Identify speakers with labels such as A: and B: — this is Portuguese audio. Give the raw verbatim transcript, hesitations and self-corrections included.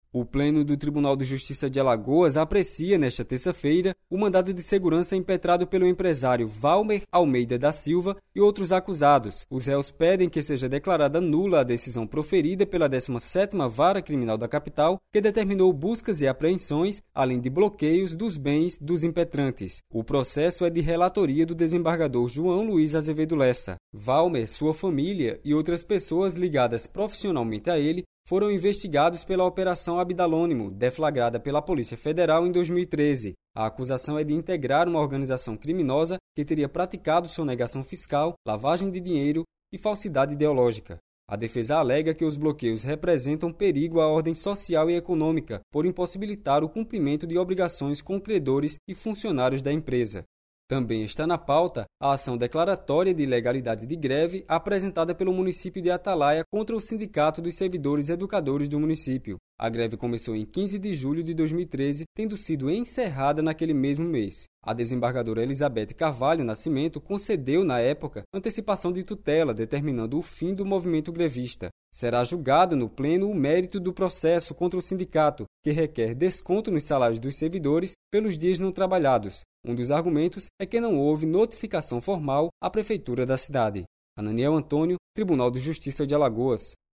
A: O Pleno do Tribunal de Justiça de Alagoas aprecia, nesta terça-feira, o mandado de segurança impetrado pelo empresário Valmer Almeida da Silva e outros acusados. Os réus pedem que seja declarada nula a decisão proferida pela décima sétima Vara Criminal da capital, que determinou buscas e apreensões, além de bloqueios dos bens dos impetrantes. O processo é de relatoria do desembargador João Luiz Azevedo Lessa. Valmer, sua família e outras pessoas ligadas profissionalmente a ele foram investigados pela Operação Abdalônimo, deflagrada pela Polícia Federal em dois mil e treze. A acusação é de integrar uma organização criminosa que teria praticado sonegação fiscal, lavagem de dinheiro e falsidade ideológica. A defesa alega que os bloqueios representam perigo à ordem social e econômica, por impossibilitar o cumprimento de obrigações com credores e funcionários da empresa. Também está na pauta a ação declaratória de ilegalidade de greve apresentada pelo município de Atalaia contra o Sindicato dos Servidores Educadores do município. A greve começou em quinze de julho de dois mil e treze, tendo sido encerrada naquele mesmo mês. A desembargadora Elizabeth Carvalho Nascimento concedeu, na época, antecipação de tutela, determinando o fim do movimento grevista. Será julgado no Pleno o mérito do processo contra o sindicato, que requer desconto nos salários dos servidores pelos dias não trabalhados. Um dos argumentos é que não houve notificação formal à Prefeitura da cidade. Ananiel Antônio, Tribunal de Justiça de Alagoas.